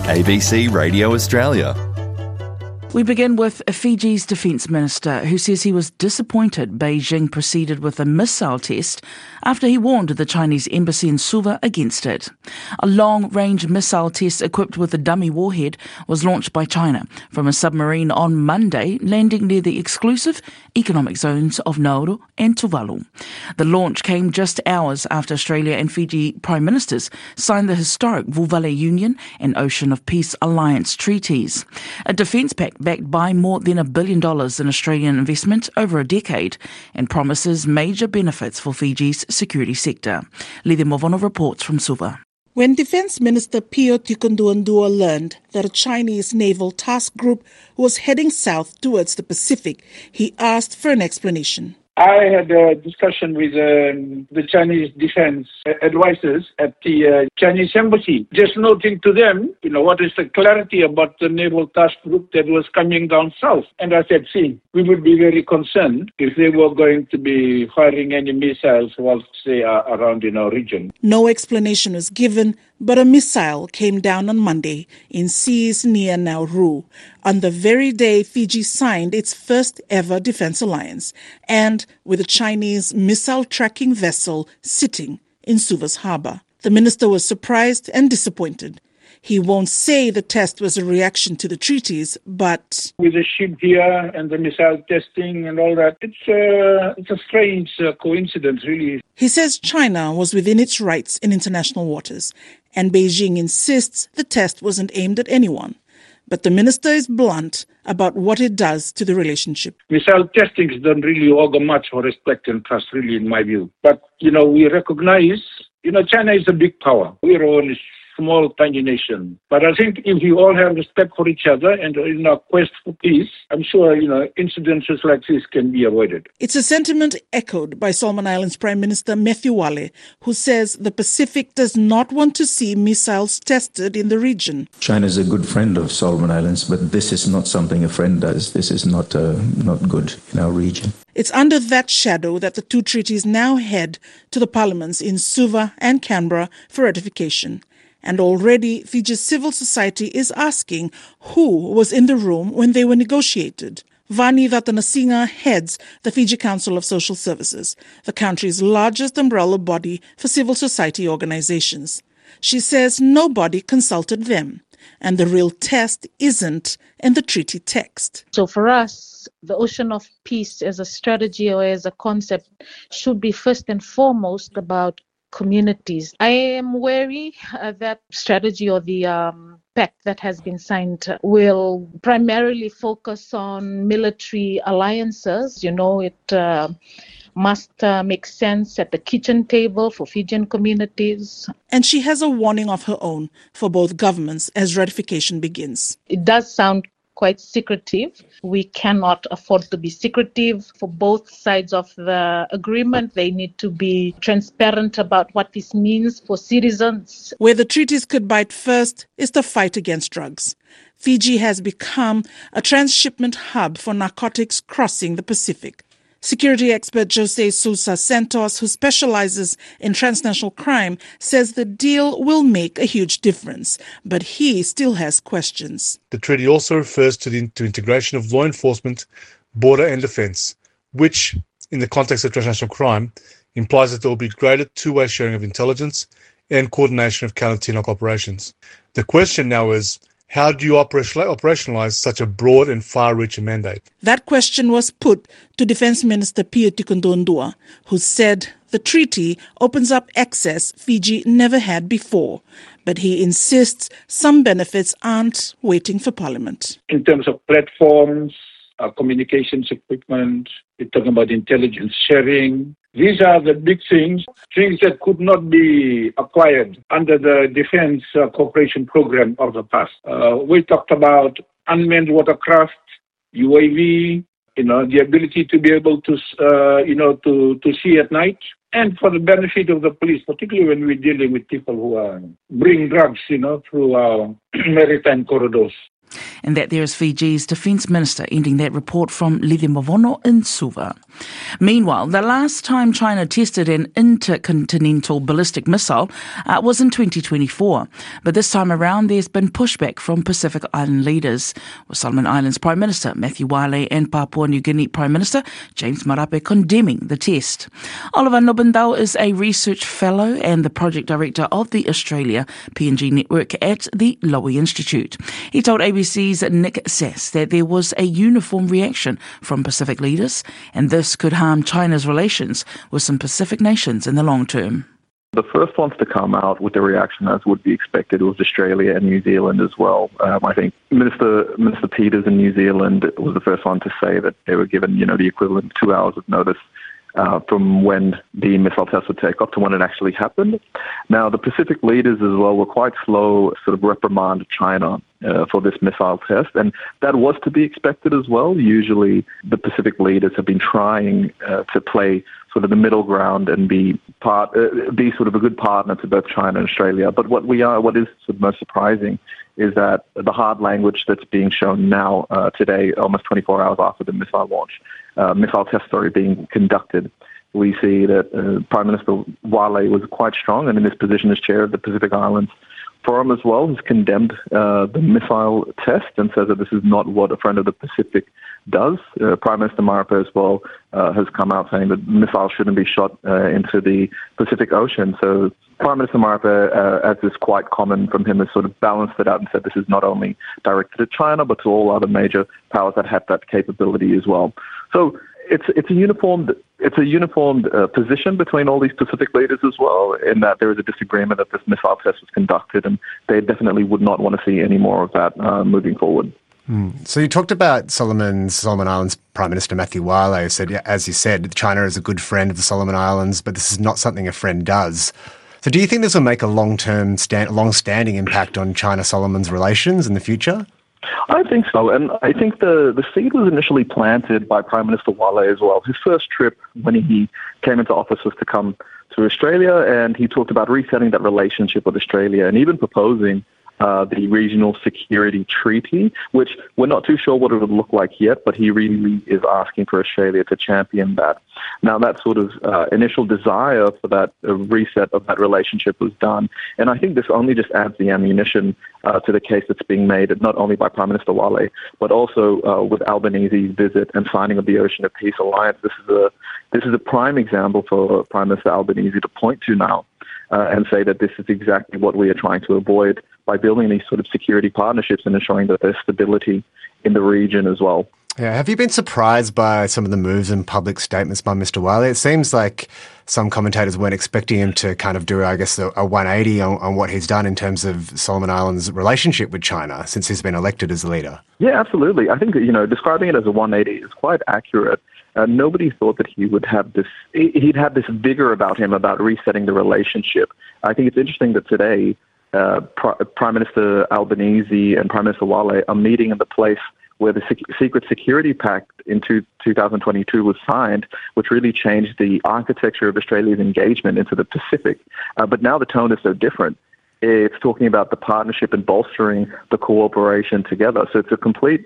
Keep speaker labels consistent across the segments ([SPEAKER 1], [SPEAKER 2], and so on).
[SPEAKER 1] ABC Radio Australia.
[SPEAKER 2] We begin with Fiji's Defence Minister, who says he was disappointed Beijing proceeded with a missile test after he warned the Chinese embassy in Suva against it. A long-range missile test equipped with a dummy warhead was launched by China from a submarine on Monday, landing near the exclusive economic zones of Nauru and Tuvalu. The launch came just hours after Australia and Fiji Prime Ministers signed the historic Vuvalle Union and Ocean of Peace Alliance treaties. A defence pact backed by more than $1 billion in Australian investment over a decade and promises major benefits for Fiji's security sector. Lidi Movono reports from Suva.
[SPEAKER 3] When Defence Minister Pio Tikonduandua learned that a Chinese naval task group was heading south towards the Pacific, he asked for an explanation.
[SPEAKER 4] I had a discussion with the Chinese defense advisors at the Chinese embassy, just noting to them, what is the clarity about the naval task group that was coming down south. And I said, we would be very concerned if they were going to be firing any missiles whilst they are around in our region.
[SPEAKER 3] No explanation was given, but a missile came down on Monday in seas near Nauru, on the very day Fiji signed its first ever defense alliance, and with a Chinese missile tracking vessel sitting in Suva's harbour. The minister was surprised and disappointed. He won't say the test was a reaction to the treaties, but
[SPEAKER 4] with the ship here and the missile testing and all that, it's a strange coincidence, really.
[SPEAKER 3] He says China was within its rights in international waters, and Beijing insists the test wasn't aimed at anyone. But the minister is blunt about what it does to the relationship.
[SPEAKER 4] Missile testings don't really augur much for respect and trust, really, in my view. But, we recognize, China is a big power. We're only small, tiny nation. But I think if we all have respect for each other and in our quest for peace, I'm sure, incidences like this can be avoided.
[SPEAKER 3] It's a sentiment echoed by Solomon Islands Prime Minister Matthew Wale, who says the Pacific does not want to see missiles tested in the region.
[SPEAKER 5] China is a good friend of Solomon Islands, but this is not something a friend does. This is not good in our region.
[SPEAKER 3] It's under that shadow that the two treaties now head to the parliaments in Suva and Canberra for ratification. And already Fiji's civil society is asking who was in the room when they were negotiated. Vani Vatanasinga heads the Fiji Council of Social Services, the country's largest umbrella body for civil society organizations. She says nobody consulted them, and the real test isn't in the treaty text.
[SPEAKER 6] So for us, the Ocean of Peace as a strategy or as a concept should be first and foremost about communities. I am wary that strategy or the pact that has been signed will primarily focus on military alliances. It must make sense at the kitchen table for Fijian communities.
[SPEAKER 3] And she has a warning of her own for both governments as ratification begins.
[SPEAKER 6] It does sound quite secretive. We cannot afford to be secretive. For both sides of the agreement, they need to be transparent about what this means for citizens.
[SPEAKER 3] Where the treaties could bite first is the fight against drugs. Fiji has become a transshipment hub for narcotics crossing the Pacific. Security expert Jose Sousa Santos, who specializes in transnational crime, says the deal will make a huge difference, but he still has questions.
[SPEAKER 7] The treaty also refers to the integration of law enforcement, border and defence, which, in the context of transnational crime, implies that there will be greater two-way sharing of intelligence and coordination of counter-TNOC operations. The question now is, how do you operationalise such a broad and far-reaching mandate?
[SPEAKER 3] That question was put to Defence Minister Pio Tikonduandua, who said the treaty opens up access Fiji never had before. But he insists some benefits aren't waiting for Parliament.
[SPEAKER 4] In terms of platforms, communications equipment, we're talking about intelligence sharing. These are the big things that could not be acquired under the Defence Cooperation Program of the past. We talked about unmanned watercraft, UAV, the ability to be able to see at night, and for the benefit of the police, particularly when we're dealing with people who bring drugs, through our maritime corridors.
[SPEAKER 2] And that there is Fiji's Defence Minister, ending that report from Lidi Mavono in Suva. Meanwhile, the last time China tested an intercontinental ballistic missile was in 2024. But this time around, there's been pushback from Pacific Island leaders, with Solomon Islands Prime Minister Matthew Wale and Papua New Guinea Prime Minister James Marape condemning the test. Oliver Nobendal is a research fellow and the project director of the Australia PNG network at the Lowy Institute. He told ABC's Nick Sass that there was a uniform reaction from Pacific leaders, and this could harm China's relations with some Pacific nations in the long term.
[SPEAKER 8] The first ones to come out with the reaction, as would be expected, was Australia and New Zealand as well. I think Minister Peters in New Zealand was the first one to say that they were given, the equivalent of 2 hours of notice from when the missile test would take off to when it actually happened. Now, the Pacific leaders as well were quite slow, sort of reprimand China for this missile test, and that was to be expected as well. Usually, the Pacific leaders have been trying to play sort of the middle ground and be sort of a good partner to both China and Australia. But what is sort of most surprising is that the hard language that's being shown now today, almost 24 hours after the missile test being conducted, we see that Prime Minister Wale was quite strong, and in his position as chair of the Pacific Islands Forum as well, has condemned the missile test and says that this is not what a friend of the Pacific does. Prime Minister Marape as well has come out saying that missiles shouldn't be shot into the Pacific Ocean. So Prime Minister Marape, as is quite common from him, has sort of balanced it out and said this is not only directed at China, but to all other major powers that have that capability as well. So it's a uniformed position between all these Pacific leaders as well, in that there is a disagreement that this missile test was conducted, and they definitely would not want to see any more of that moving forward.
[SPEAKER 9] So you talked about Solomon Islands Prime Minister Matthew Wale said, as you said, China is a good friend of the Solomon Islands, but this is not something a friend does. So do you think this will make a long-standing impact on China-Solomon's relations in the future?
[SPEAKER 8] I think so, and I think the seed was initially planted by Prime Minister Wale as well. His first trip when he came into office was to come to Australia, and he talked about resetting that relationship with Australia and even proposing the Regional Security Treaty, which we're not too sure what it would look like yet, but he really is asking for Australia to champion that. Now, that sort of initial desire for that reset of that relationship was done, and I think this only just adds the ammunition to the case that's being made, not only by Prime Minister Wale, but also with Albanese's visit and signing of the Ocean of Peace Alliance. This is a prime example for Prime Minister Albanese to point to now and say that this is exactly what we are trying to avoid by building these sort of security partnerships and ensuring that there's stability in the region as well.
[SPEAKER 9] Yeah, have you been surprised by some of the moves and public statements by Mr. Wale? It seems like some commentators weren't expecting him to kind of do, I guess, a 180 on what he's done in terms of Solomon Islands' relationship with China since he's been elected as the leader. Yeah,
[SPEAKER 8] absolutely. I think, describing it as a 180 is quite accurate. Nobody thought that he'd have this vigor about him about resetting the relationship. I think it's interesting that today Prime Minister Albanese and Prime Minister Wale are meeting in the place where the Secret Security Pact in 2022 was signed, which really changed the architecture of Australia's engagement into the Pacific. But now the tone is so different. It's talking about the partnership and bolstering the cooperation together. So it is a complete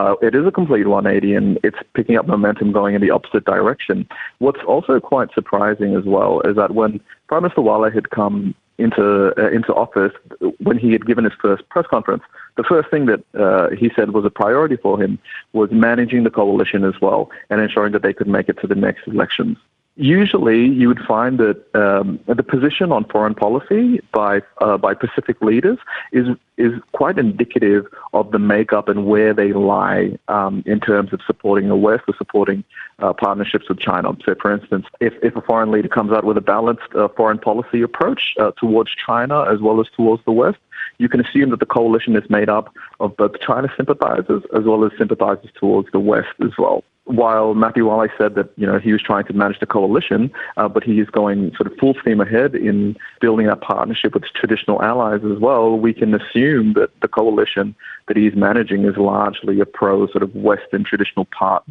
[SPEAKER 8] 180, and it's picking up momentum going in the opposite direction. What's also quite surprising as well is that when Prime Minister Wale had come into office, when he had given his first press conference, the first thing that he said was a priority for him was managing the coalition as well and ensuring that they could make it to the next elections. Usually, you would find that the position on foreign policy by Pacific leaders is quite indicative of the makeup and where they lie in terms of supporting the West or supporting partnerships with China. So, for instance, if a foreign leader comes out with a balanced foreign policy approach towards China as well as towards the West, you can assume that the coalition is made up of both China sympathizers as well as sympathizers towards the West as well. While Matthew Wale said that he was trying to manage the coalition, but he is going sort of full steam ahead in building that partnership with traditional allies as well, we can assume that the coalition that he's managing is largely a pro sort of Western traditional partner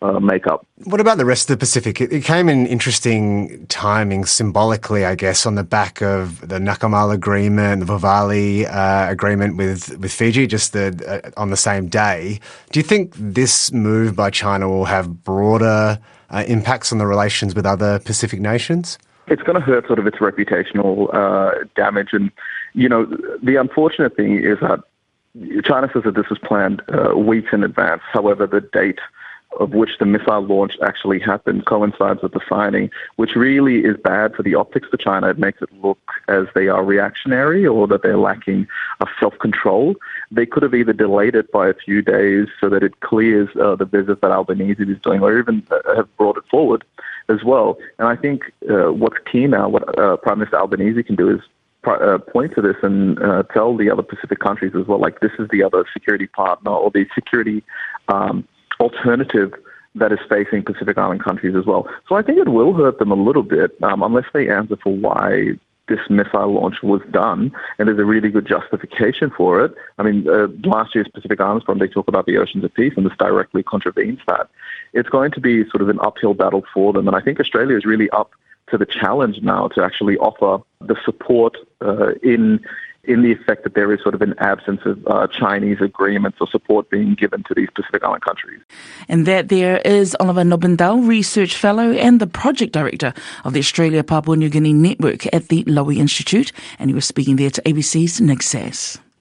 [SPEAKER 8] makeup.
[SPEAKER 9] What about the rest of the Pacific? It came in interesting timing, symbolically, I guess, on the back of the Nakamal agreement, the Vavali agreement with Fiji, just on the same day. Do you think this move by China will have broader impacts on the relations with other Pacific nations?
[SPEAKER 8] It's going to hurt sort of its reputational damage. And, the unfortunate thing is that China says that this was planned weeks in advance. However, the date of which the missile launch actually happened coincides with the signing, which really is bad for the optics to China. It makes it look as they are reactionary or that they're lacking of self-control. They could have either delayed it by a few days so that it clears the visit that Albanese is doing, or even have brought it forward as well. And I think what's key now, what Prime Minister Albanese can do is point to this and tell the other Pacific countries as well, like this is the other security partner or the security alternative that is facing Pacific Island countries as well. So I think it will hurt them a little bit unless they answer for why this missile launch was done, and there's a really good justification for it. I mean, last year's Pacific Islands Forum, they talk about the Oceans of Peace, and this directly contravenes that. It's going to be sort of an uphill battle for them, and I think Australia is really up to the challenge now to actually offer the support in the effect that there is sort of an absence of Chinese agreements or support being given to these Pacific Island countries.
[SPEAKER 2] And that there is Oliver Nobendal, Research Fellow and the Project Director of the Australia Papua New Guinea Network at the Lowy Institute, and he was speaking there to ABC's Nick Sass.